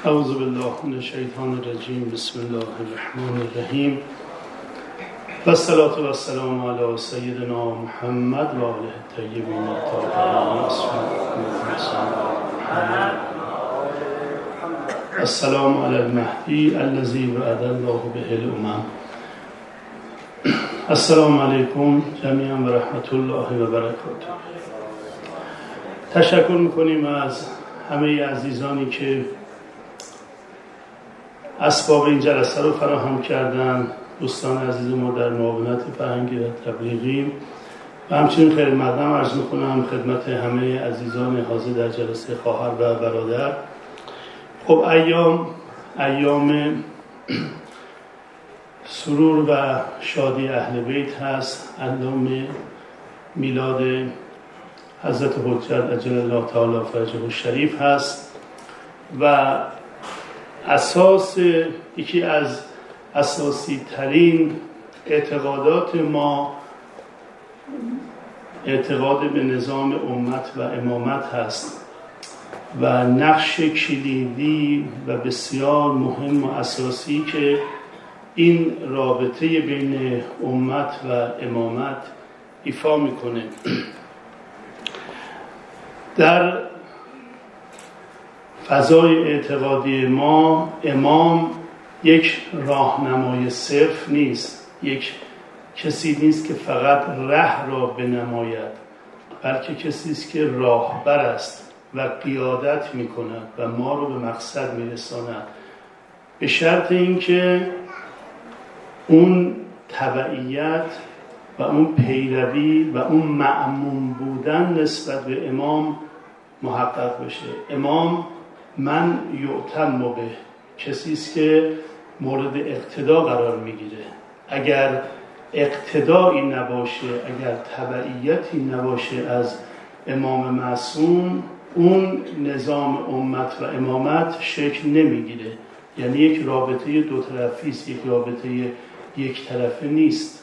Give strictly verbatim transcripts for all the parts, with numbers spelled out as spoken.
اعوذ بالله من الشیطان الرجیم. بسم الله الرحمن الرحیم و الصلاة و السلام علی سیدنا محمد و آله الطیبین الطاهرین. السلام علی المهدی الذی وعد الله به الامم. السلام علیکم جمیعا و رحمت الله و برکاته. تشکر میکنیم از همه عزیزانی که اسباب این جلسه رو فراهم کردن، دوستان عزیز ما در معاونت فرهنگی و تبلیغی، و همچنین خیر مقدم عرض میکنم خدمت همه عزیزان حاضر در جلسه خواهر و برادر. خب ایام ایام سرور و شادی اهل بیت هست، ایام میلاد حضرت حجت عجل الله تعالی فرجه الشریف هست و اساس یکی از اساسی ترین اعتقادات ما اعتقاد به نظام امت و امامت هست و نقش کلیدی و بسیار مهم و اساسی که این رابطه بین امت و امامت ایفا میکنه. در فضای اعتقادی ما امام یک راهنمای صرف نیست، یک کسی نیست که فقط ره را بنماید، بلکه کسی است که راهبر است و قیادت میکند و ما رو به مقصد میرساند، به شرط اینکه اون تبعیت و اون پیروی و اون مأمون بودن نسبت به امام محقق بشه. امام من یعتم به، کسی است که مورد اقتدا قرار میگیره. اگر اقتدایی نباشه، اگر تبعیتی نباشه از امام معصوم، اون نظام امت و امامت شکل نمیگیره. یعنی یک رابطه دو طرفی است، یک رابطه یک طرفه نیست.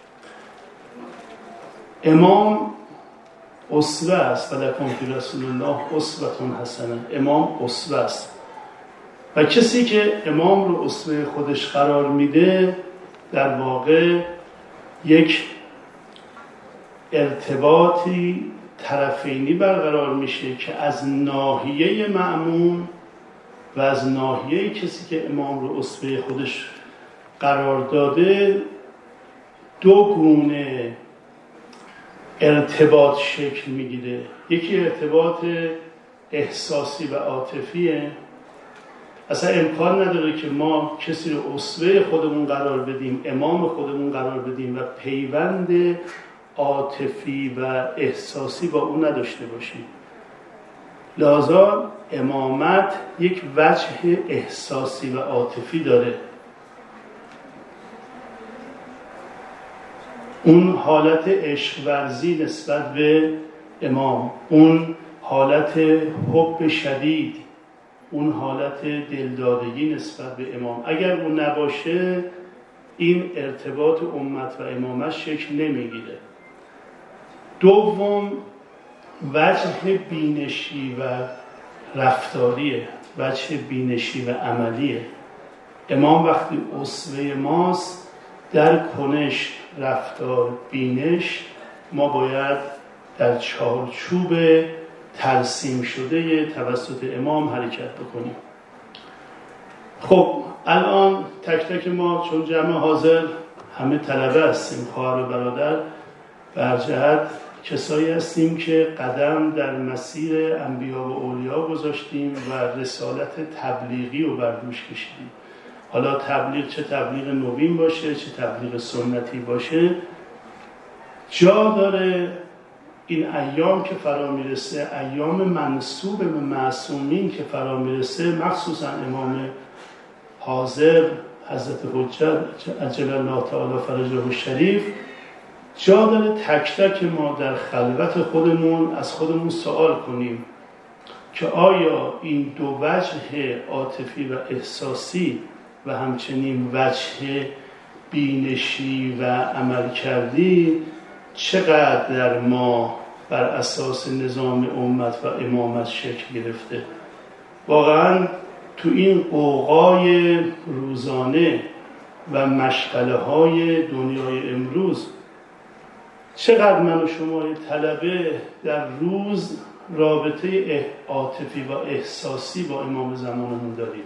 امام اسوه است و لکم فی رسول الله اسوة حسنه. امام اسوه است و کسی که امام رو اسوه خودش قرار میده در واقع یک ارتباطی طرفینی برقرار میشه که از ناحیه مأمون و از ناحیه کسی که امام رو اسوه خودش قرار داده دو گونه ارتباط شکل میگیره. یکی ارتباط احساسی و عاطفیه. اصلا امکان نداره که ما کسی رو اسوه خودمون قرار بدیم، امام خودمون قرار بدیم و پیوند عاطفی و احساسی با اون نداشته باشیم. لذا امامت یک وجه احساسی و عاطفی داره. اون حالت عشق ورزی نسبت به امام، اون حالت حب شدید، اون حالت دلدادگی نسبت به امام، اگر اون نباشه این ارتباط امت و امامت شکل نمیگیره. دوم وجه بینشی و رفتاریه، وجه بینشی و عملیه. امام وقتی اسوه ماست در کنش، رفتار، بینش، ما باید در چارچوب ترسیم شده توسط امام حرکت بکنیم. خب الان تک تک ما چون جمع حاضر همه طلبه هستیم، خواهر و برادر، برجهت کسایی هستیم که قدم در مسیر انبیا و اولیا گذاشتیم و رسالت تبلیغی رو بر دوش کشیدیم. حالا تبلیغ چه تبلیغ نوین باشه چه تبلیغ سنتی باشه، جا داره این ایام که فرا میرسه، ایام منسوب به معصومین که فرا میرسه، مخصوصا امام حاضر حضرت حجت عجل الله تعالی فرجه الشریف، جا داره تک تک ما در خلوت خودمون از خودمون سوال کنیم که آیا این دو وجه عاطفی و احساسی و همچنین وجه بینشی و عمل کردی چقدر در ما بر اساس نظام امت و امامت شکل گرفته؟ واقعا تو این قوقای روزانه و مشغله های دنیای امروز چقدر من و شما طلبه در روز رابطه عاطفی و احساسی با امام زمانمون داریم؟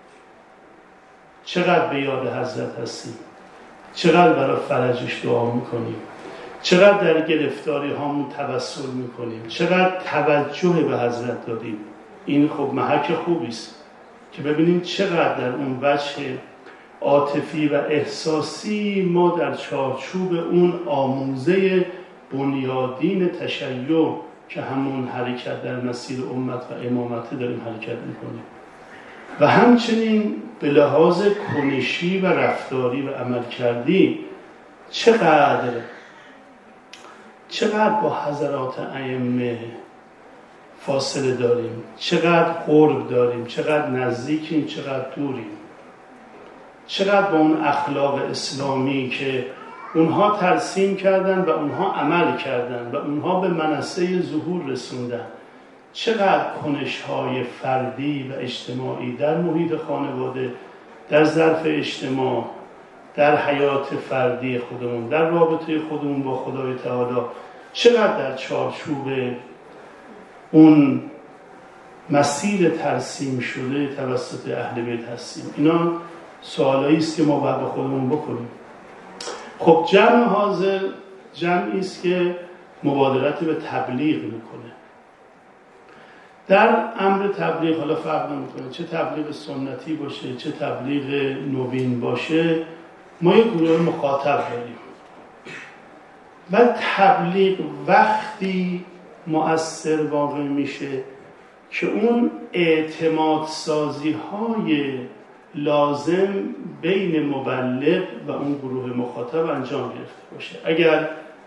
چقدر به یاد حضرت هستیم؟ چقدر برای فرجش دعا میکنیم؟ چقدر در گرفتاری هامون توسل میکنیم؟ چقدر توجه به حضرت داریم؟ این خب محک خوبی است که ببینیم چقدر در اون وجه عاطفی و احساسی ما در چارچوب اون آموزه بنیادین تشیع که همون حرکت در مسیر امت و امامت داریم حرکت میکنیم و همچنین به لحاظ کنشی و رفتاری و عملکردی چقدر چقدر با حضرات ائمه فاصله داریم، چقدر قرب داریم، چقدر نزدیکیم، چقدر دوریم، چقدر با اون اخلاق اسلامی که اونها ترسیم کردن و اونها عمل کردن و اونها به منصه ظهور رسوندن، چقدر کنش‌های فردی و اجتماعی در محیط خانواده، در ظرف اجتماع، در حیات فردی خودمون، در رابطه خودمون با خدای تعالی، چقدر در چارچوب اون مسیر ترسیم شده توسط اهل بیت هستیم. اینا سوالایی است که ما باید به خودمون بکنیم. خب جمع حاضر جمعی است که مبادرت به تبلیغ میکنه. در امر تبلیغ حالا فرق نمیکنه چه تبلیغ سنتی باشه چه تبلیغ نوین باشه، ما یک گروه مخاطب داریم و تبلیغ وقتی مؤثر واقع میشه که اون اعتماد سازی های لازم بین مبلغ و اون گروه مخاطب انجام گرفته باشه. اگر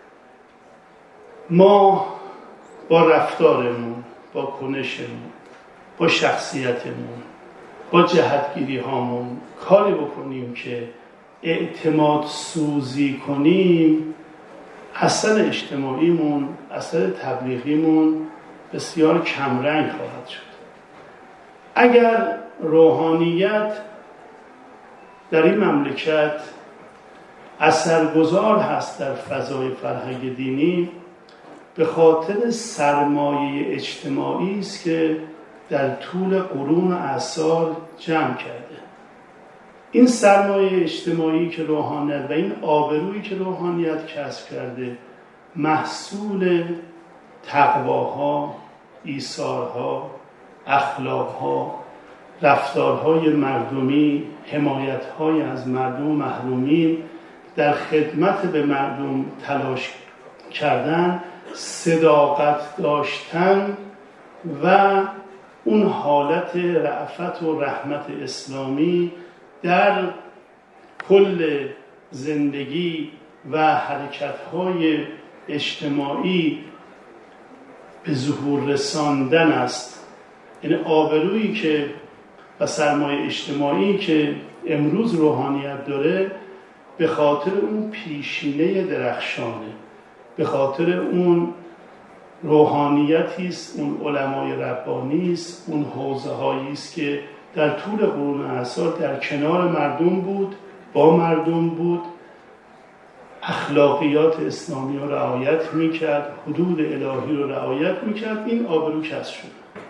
ما با رفتارمون، با کنشمون، با شخصیتمون، با جهتگیری هامون کاری بکنیم که اعتماد سوزی کنیم، اثر اجتماعیمون، اثر تبلیغیمون بسیار کمرنگ خواهد شد. اگر روحانیت در این مملکت اثرگذار هست در فضای فرهنگ دینی، به خاطر سرمایه اجتماعی است که در طول قرون و اعصار جمع کرده. این سرمایه اجتماعی که روحانیت و این آبرویی که روحانیت کسب کرده محصول تقواها، ایثارها، اخلاقها، رفتارهای مردمی، حمایتهای از مردم محرومین، در خدمت به مردم تلاش کردن، صداقت داشتن و اون حالت رأفت و رحمت اسلامی در کل زندگی و حرکت‌های اجتماعی به ظهور رساندن است. یعنی آبرویی که و سرمایه اجتماعی که امروز روحانیت داره به خاطر اون پیشینه درخشانه، به خاطر اون روحانیتی است، اون علمای ربانی است، اون حوزه هایی است که در طول قرون اعصار در کنار مردم بود، با مردم بود، اخلاقیات اسلامی رو رعایت میکرد، حدود الهی رو رعایت میکرد. این آبرو کسب شد.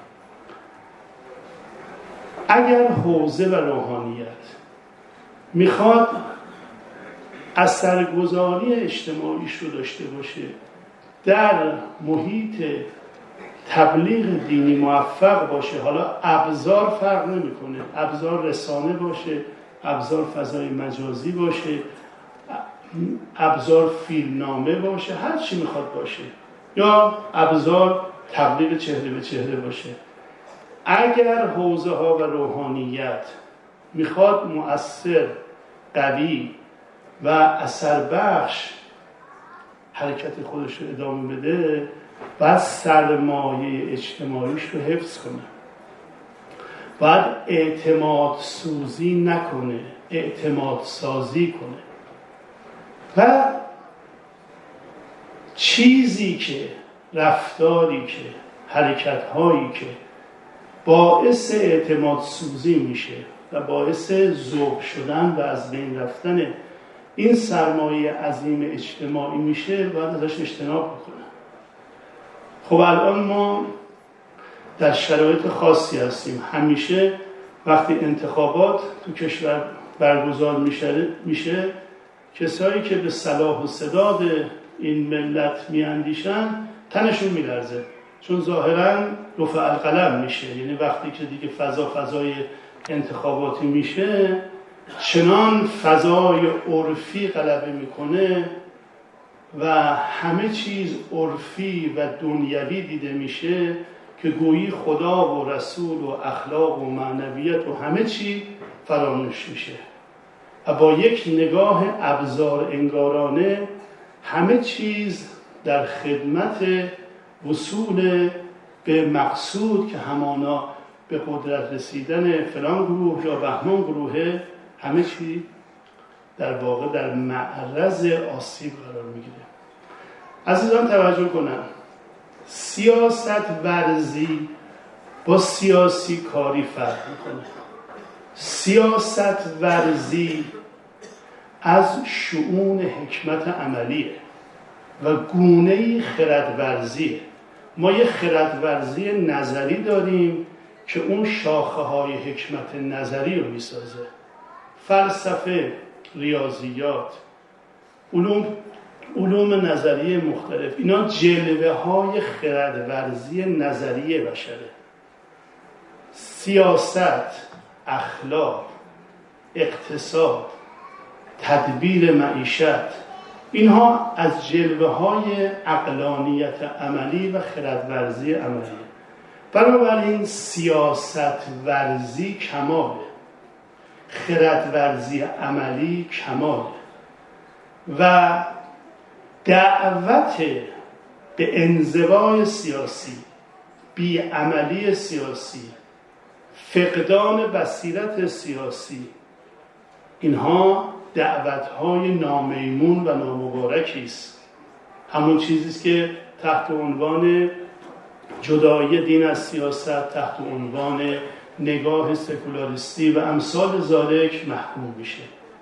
اگر حوزه و روحانیت میخواد اثرگذاری اجتماعیش رو داشته باشه، در محیط تبلیغ دینی موفق باشه، حالا ابزار فرق نمیکنه، ابزار رسانه باشه، ابزار فضای مجازی باشه، ابزار فیلمنامه باشه، هر چی میخواد باشه، یا ابزار تبلیغ چهره به چهره باشه، اگر حوزه ها و روحانیت میخواد مؤثر، قوی و اثر بخش حرکت خودش رو ادامه بده، باید سرمایه اجتماعیش رو حفظ کنه، باید اعتماد سوزی نکنه، اعتماد سازی کنه. و چیزی که، رفتاری که، حرکت‌هایی که باعث اعتماد سوزی میشه و باعث ذوب شدن و از بین رفتن این سرمایه عظیم اجتماعی میشه، باید ازش اجتناب بکنه. خب الان ما در شرایط خاصی هستیم. همیشه وقتی انتخابات تو کشور برگزار میشه, میشه کسایی که به صلاح و سداد این ملت میاندیشن تنشون میلرزه، چون ظاهراً رفع القلم میشه. یعنی وقتی که دیگه فضا فضای انتخاباتی میشه، چنان فضای عرفی غلبه میکنه و همه چیز عرفی و دنیوی دیده میشه که گویی خدا و رسول و اخلاق و معنویت و همه چی فراموش میشه و با یک نگاه ابزار انگارانه همه چیز در خدمت وصول به مقصود که همانا به قدرت رسیدن فلان گروه یا بهمان گروه، همه چی در واقع در معرض آسیب قرار میگیره. عزیزان توجه کنن، سیاست ورزی با سیاسی کاری فرق میکنه. سیاست ورزی از شؤون حکمت عملیه و گونه‌ای خردورزیه. ما یه خردورزی نظری داریم که اون شاخه های حکمت نظری رو میسازه. فلسفه، ریاضیات، علوم علوم نظریه مختلف، اینا جلوه های خردورزی نظریه بشره. سیاست، اخلاق، اقتصاد، تدبیر معیشت، اینها از جلوه های عقلانیت عملی و خردورزی عملیه. بنابراین سیاست ورزی کماله، خردورزی عملی کماله و دعوت به انزوای سیاسی، بیعملی سیاسی، فقدان بصیرت سیاسی، اینها دعوت‌های نامیمون و نامبارکی است. همون چیزی است که تحت عنوان جدایی دین از سیاست، تحت عنوان نگاه سکولاریستی و امثال ذالک محکوم میشه.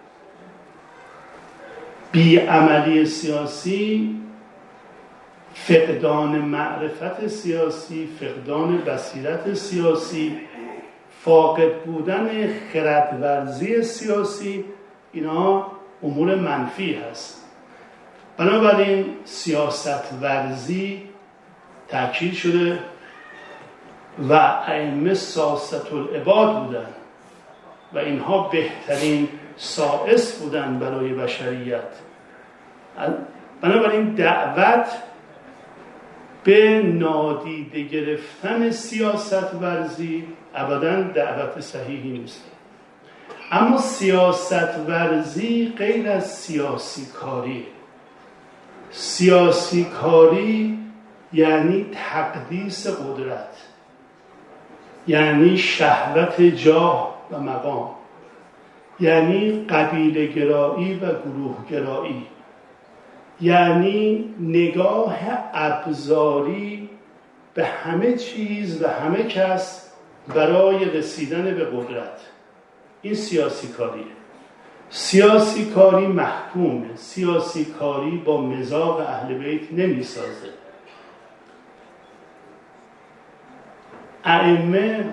بیعملی سیاسی، فقدان معرفت سیاسی، فقدان بصیرت سیاسی، فاقد بودن خردورزی سیاسی، اینا امور منفی هست. بنابراین سیاست ورزی تأکید شده و ائمه ساسة العباد بودن و اینها بهترین سائس بودن برای بشریت. بنابراین دعوت به نادیده گرفتن سیاست ورزی ابداً دعوت صحیحی نیست. اما سیاست ورزی غیر از سیاسی کاری. سیاسی کاری یعنی تقدیس قدرت، یعنی شهوت جاه و مقام، یعنی قبیله گرایی و گروه گرایی، یعنی نگاه ابزاری به همه چیز و همه کس برای رسیدن به قدرت. این سیاسی کاریه. سیاسی کاری محکومه. سیاسی کاری با مزاج اهل بیت نمیسازه. ائمه،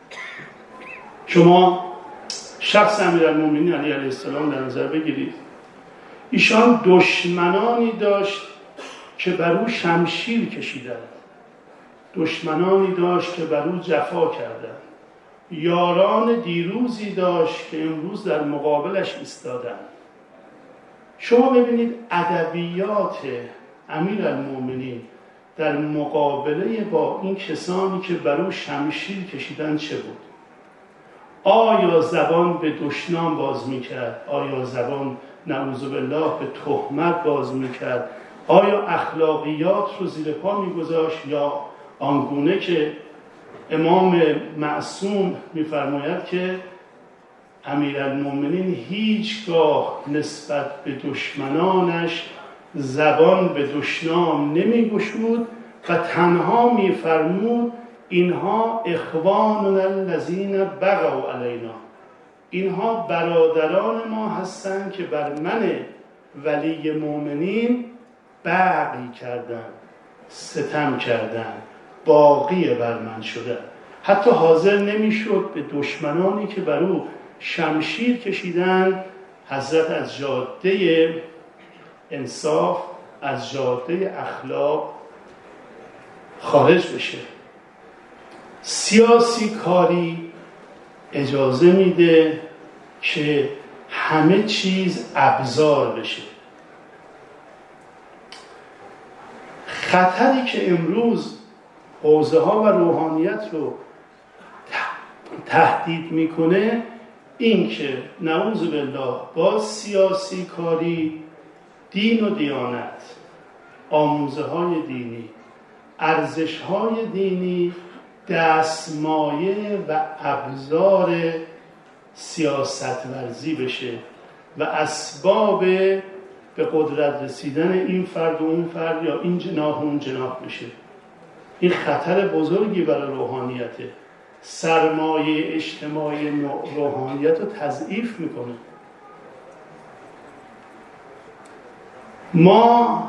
شما شخص امیرالمومنین علی علیه السلام در نظر بگیرید، ایشان دشمنانی داشت که بر او شمشیر کشیدند، دشمنانی داشت که بر او جفا کردند، یاران دیروزی داشت که امروز در مقابلش ایستادند. شما ببینید ادبیات امیرالمومنین در مقابله با این کسانی که بر او شمشیر کشیدند چه بود؟ آیا زبان به دشنام باز میکرد؟ آیا زبان نعوذ بالله به تهمت باز میکرد؟ آیا اخلاقیات رو زیر پا میگذاشت؟ یا آنگونه که امام معصوم میفرماید که امیرالمومنین هیچگاه نسبت به دشمنانش زبان به دشنام نمیگشود و تنها میفرمود اینها اخواننا الذین بغوا علینا، اینها برادران ما هستند که بر من ولی مؤمنین بغی کردن، ستم کردن، باقی بر من شدن. حتی حاضر نمیشد به دشمنانی که بر او شمشیر کشیدن حضرت از جاده انصاف، از جاده اخلاق خارج بشه. سیاسی کاری اجازه میده که همه چیز ابزار بشه. خطری که امروز حوزه ها و روحانیت رو تهدید میکنه این که نعوذ بالله با سیاسی کاری دین و دیانت، آموزه های دینی، ارزش های دینی دستمایه و ابزار سیاست ورزی بشه و اسباب به قدرت رسیدن این فرد و اون فرد یا این جناح و اون جناح بشه. این خطر بزرگی برای روحانیته. سرمایه اجتماعی روحانیت رو تضعیف میکنه. ما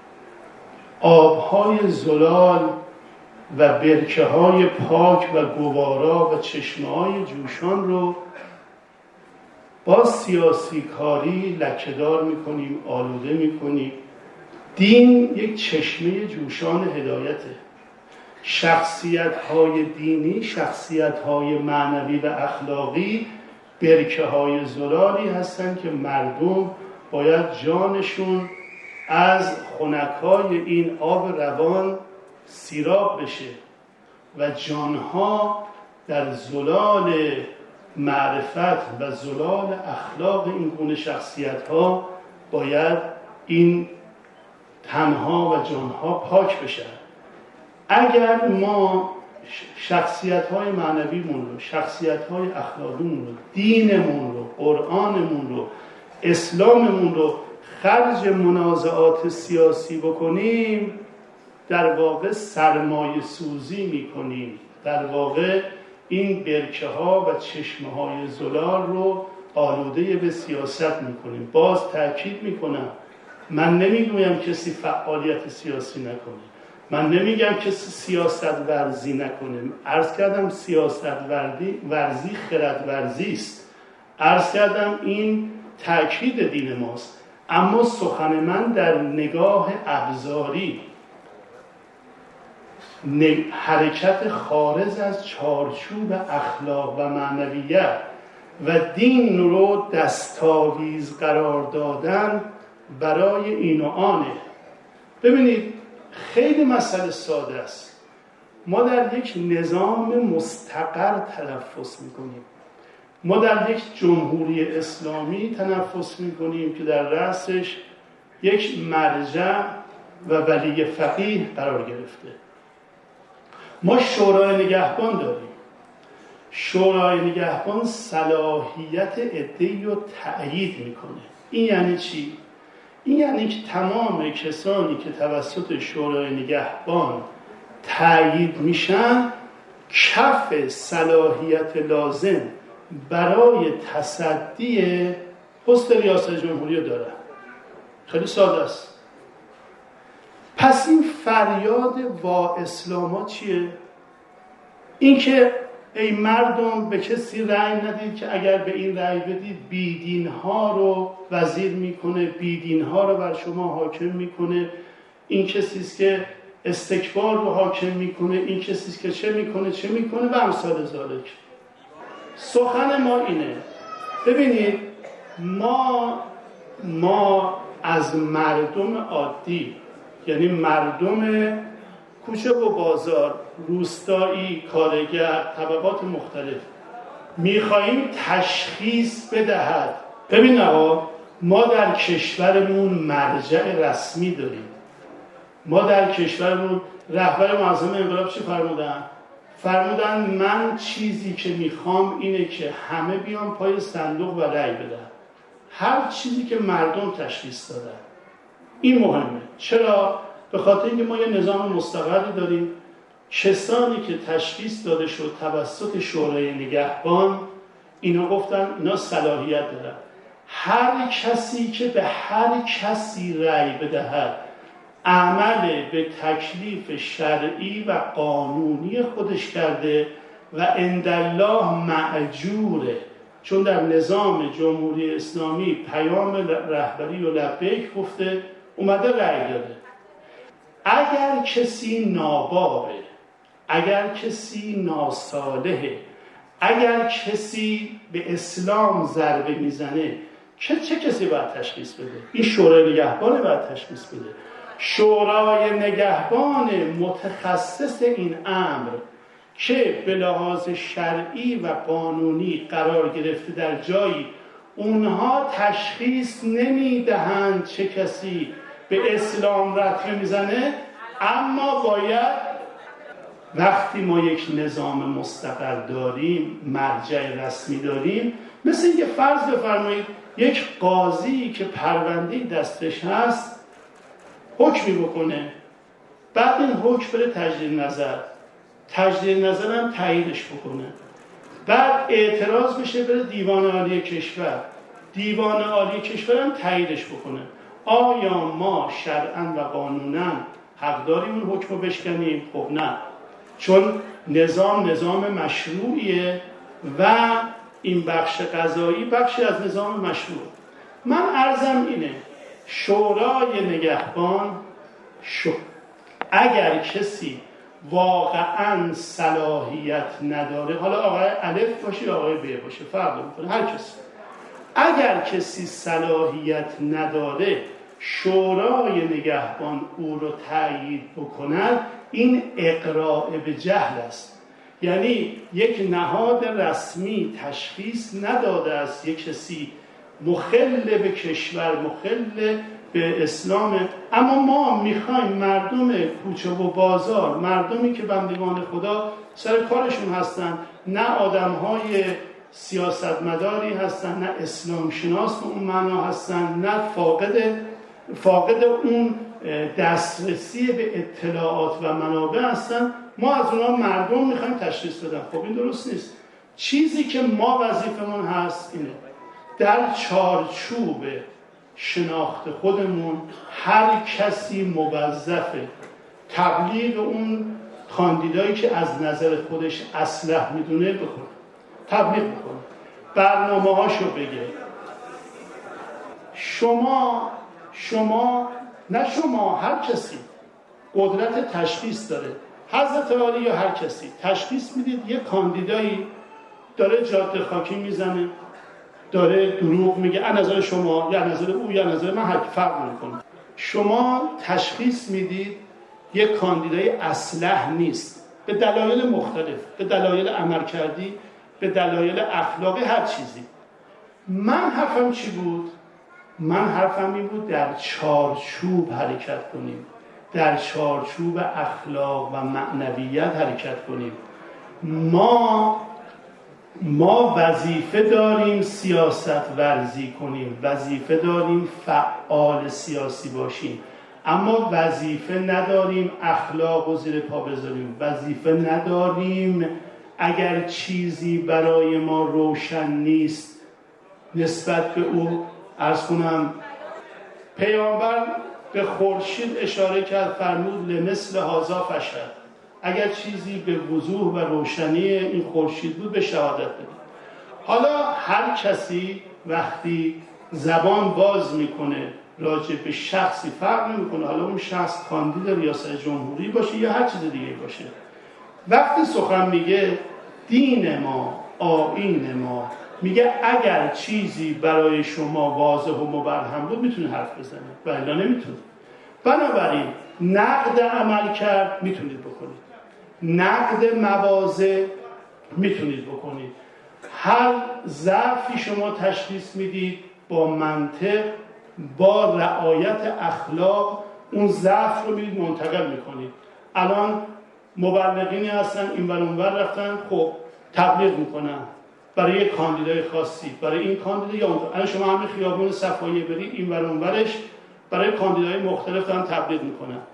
آبهای زلال و برکه های پاک و گوارا و چشمه های جوشان رو با سیاسی کاری لکه‌دار میکنیم، آلوده میکنیم. دین یک چشمه جوشان هدایته. شخصیت های دینی، شخصیت های معنوی و اخلاقی برکه های زلالی هستن که مردم باید جانشون از خنکای این آب روان سیراب بشه و جانها در زلال معرفت و زلال اخلاق این گونه شخصیت ها باید این تنها و جانها پاک بشن. اگر ما شخصیت های معنویمون رو، شخصیت های اخلاقیمون رو، دینمون رو، قرآنمون رو، اسلاممون رو خرج منازعات سیاسی بکنیم، در واقع سرمایه سوزی میکنیم. در واقع این برکه ها و چشمه های زلال رو آلوده به سیاست میکنیم. باز تأکید میکنم، من نمیگویم کسی فعالیت سیاسی نکنه، من نمیگم کسی سیاست ورزی نکنه. عرض کردم سیاست ورزی خرد ورزی است. عرض کردم این تأکید دین ماست. اما سخن من در نگاه ابزاری، حرکت خارج از چارچوب اخلاق و معنویت و دین رو دستاویز قرار دادن برای این و آنه. ببینید خیلی مسئله ساده است. ما در یک نظام مستقر تنفس میکنیم. ما در یک جمهوری اسلامی تنفس میکنیم که در رأسش یک مرجع و ولی فقیه قرار گرفته. ما شورای نگهبان داریم. شورای نگهبان صلاحیت عده‌ای رو تأیید میکنه. این یعنی چی؟ این یعنی که تمام کسانی که توسط شورای نگهبان تأیید میشن کف صلاحیت لازم برای تصدی پست ریاست جمهوری رو دارن. خیلی ساده است. پس این فریاد وا اسلاما چیه؟ این که ای مردم به کسی رأی ندید که اگر به این رأی بدید بیدین ها رو وزیر میکنه، بیدین ها رو بر شما حاکم میکنه، این کسی است که استکبار رو حاکم میکنه، این کسی است که چه میکنه چه میکنه و امثال ذالک. سخن ما اینه. ببینید ما ما از مردم عادی، یعنی مردم کوچه و بازار، روستایی، کارگر، طبقات مختلف، میخواییم تشخیص بدهد. ببین آقا، ما در کشورمون مرجع رسمی داریم. ما در کشورمون رهبر معظم انقلاب چی فرمودن؟ فرمودن من چیزی که میخوام اینه که همه بیان پای صندوق و رأی بدن. هر چیزی که مردم تشخیص دادن. این مهمه. چرا؟ به خاطر اینکه ما یه نظام مستقری داریم. کسانی که تشخیص داده شد توسط شورای نگهبان، اینا گفتن اینا صلاحیت دارن. هر کسی که به هر کسی رأی بدهد عمل به تکلیف شرعی و قانونی خودش کرده و عندالله مأجوره، چون در نظام جمهوری اسلامی پیام رهبری و لبیک گفته اومده رأی داده. اگر کسی نابابه، اگر کسی ناصالحه، اگر کسی به اسلام ضربه میزنه، چه چه کسی باید تشخیص بده؟ این شورای نگهبان باید تشخیص بده. شورای نگهبان متخصص این امر که به لحاظ شرعی و قانونی قرار گرفته در جایی، اونها تشخیص نمیدهند چه کسی به اسلام رتبه میزنه، اما باید وقتی ما یک نظام مستقر داریم، مرجع رسمی داریم، مثل اینکه فرض بفرمایید یک قاضی که پرونده دستش هست حکمی بکنه، بعد این حکم بره تجدید نظر، تجدید نظر هم تاییدش بکنه، بعد اعتراض بشه بره دیوان عالی کشور، دیوان عالی کشور هم تاییدش بکنه. آیا ما شرعاً و قانوناً حق داریم اون حکم رو بشکنیم؟ خب نه، چون نظام نظام مشروعیه و این بخش قضایی بخشی از نظام مشروع. من عرضم اینه، شورای نگهبان شو اگر کسی واقعاً صلاحیت نداره، حالا آقای الف باشه یا آقای ب باشه فرق نمیکنه، هر کسی، اگر کسی صلاحیت نداره شورای نگهبان او رو تأیید بکند، این اقراء به جهل است. یعنی یک نهاد رسمی تشخیص نداده است یک کسی مخل به کشور، مخل به اسلام، اما ما میخوایم مردم کوچه و بازار، مردمی که بندگان خدا سر کارشون هستن، نه آدمهای سیاستمداری هستن، نه اسلام شناس به اون معنا هستن، نه فاقد فاقد اون دسترسی به اطلاعات و منابع هستن، ما از اونها مردم میخوایم تشخیص بدن. خب این درست نیست. چیزی که ما وظیفمون هست اینه، در چارچوب شناخت خودمون هر کسی موظفه تبلیغ اون کاندیدایی که از نظر خودش اصلح میدونه بکنه، تبلیغ بکنه، برنامه هاشو بگه. شما شما نه شما هر کسی قدرت تشخیص داره، حضرت عالی یا هر کسی تشخیص میدید یه کاندیدایی داره جاده خاکی میزنه، داره دروغ میگه، از نظر شما یا نظر او یا نظر من حق فرق نمیکنه. شما تشخیص میدید یک کاندیدای اصلح نیست به دلایل مختلف، به دلایل عملکردی، به دلایل اخلاقی، هر چیزی. من حرفم چی بود؟ من حرفم این بود در چارچوب حرکت کنیم، در چارچوب اخلاق و معنویت حرکت کنیم. ما ما وظیفه داریم سیاست ورزی کنیم، وظیفه داریم فعال سیاسی باشیم، اما وظیفه نداریم اخلاق و زیر پا بذاریم، وظیفه نداریم اگر چیزی برای ما روشن نیست نسبت به او. عرض کنم پیامبر به خورشید اشاره کرد، فرمود لمثل هذا فشهد، اگر چیزی به وضوح و روشنی این خورشید بود به شهادت بده. حالا هر کسی وقتی زبان باز میکنه راجع به شخصی فرق نمیکنه، حالا اون شخص کاندید ریاست جمهوری باشه یا هر چیز دیگه باشه، وقتی سخن میگه دین ما، آیین ما میگه اگر چیزی برای شما واضح و مبرهن بود میتونه حرف بزنه و الا نمیتونه. بنابراین نقد عمل کرد میتونید بکنید، نقد مواضع میتونید بکنید. هر ضعفی شما تشخیص میدید با منطق، با رعایت اخلاق اون ضعف رو میدید منتقل میکنید. الان مبلغینی هستن این ور اون ور رفتن، خب تبلیغ میکنن برای یک کاندیدای خاصی، برای این کاندیدا یا اون. الان شما همین خیابون صفایی برید این ور اون ورش برای کاندیدای مختلف هم تبلیغ میکنن.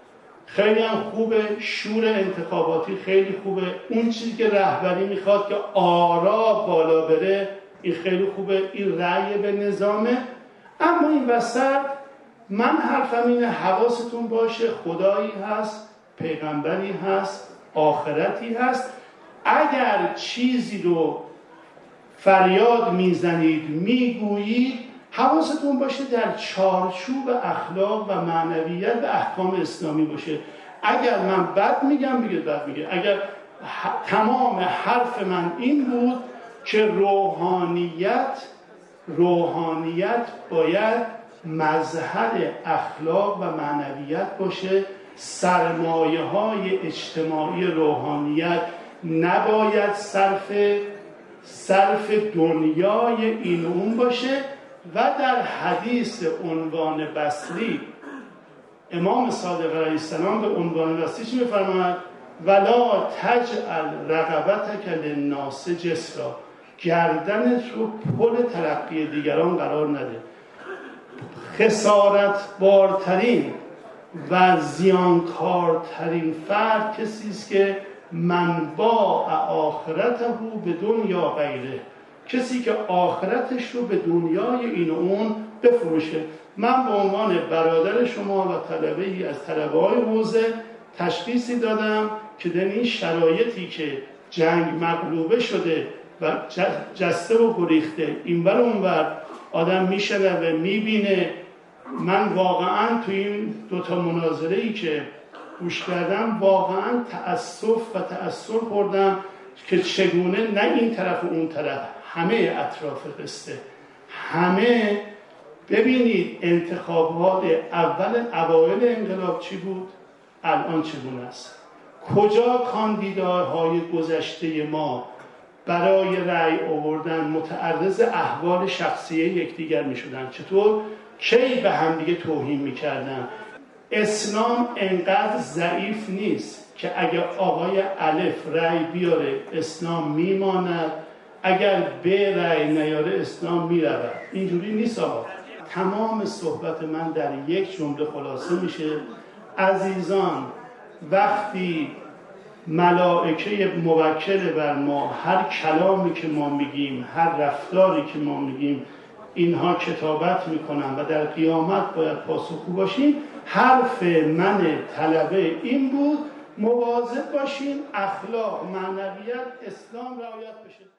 خیلی هم خوبه، شور انتخاباتی خیلی خوبه، اون چیزی که رهبری میخواد که آرا بالا بره این خیلی خوبه، این رأی به نظامه. اما این وسط من حرفم اینه حواستون باشه خدایی هست، پیغمبری هست، آخرتی هست. اگر چیزی رو فریاد میزنید میگویید حواستون باشه در چارچوب اخلاق و معنویت و احکام اسلامی باشه. اگر من بد میگم بگید بد میگه. اگر تمام حرف من این بود که روحانیت روحانیت باید مظهر اخلاق و معنویت باشه، سرمایه های اجتماعی روحانیت نباید صرف صرف دنیای این اون باشه. و در حدیث عنوان بصری امام صادق علیه السلام به عنوان بصری چی می‌فرماید؟ ولا تجعل رقبتک للناس جسرا، گردنت رو پل ترقی دیگران قرار نده. خسارت بارترین و زیانکارترین فرد کسی است که منباع آخرته به دنیا غیره، کسی که آخرتش رو به دنیای این و اون بفروشه. من به عنوان برادر شما و طلبه‌ای از طلبه‌های حوزه تشخیصی دادم که در این شرایطی که جنگ مغلوبه شده و جسته و گریخته اینور اونور آدم میشنه و میبینه. من واقعا تو این دوتا مناظره‌ای که گوش کردم واقعا تأسف و تأثر خوردم که چگونه نه این طرف و اون طرف، همه اطراف قصه، همه ببینید انتخابات اول اوایل انقلاب چی بود، الان چگونه است. کجا کاندیداهای گذشته ما برای رأی آوردن متعرض احوال شخصی یکدیگر می شدن، چطور کی به هم دیگه توهین می کردن. اسلام انقدر ضعیف نیست که اگر آقای الف رأی بیاره اسلام میماند، اگر ب رأی نیاره اسلام میرود. اینجوری نیست آقا. تمام صحبت من در یک جمله خلاصه میشه. عزیزان، وقتی ملائکه موکل بر ما هر کلامی که ما میگیم، هر رفتاری که ما میگیم، اینها کتابت میکنن و در قیامت باید پاسخگو باشیم. حرف من طلبه این بود مواظب باشین اخلاق، معنویت، اسلام رعایت بشه.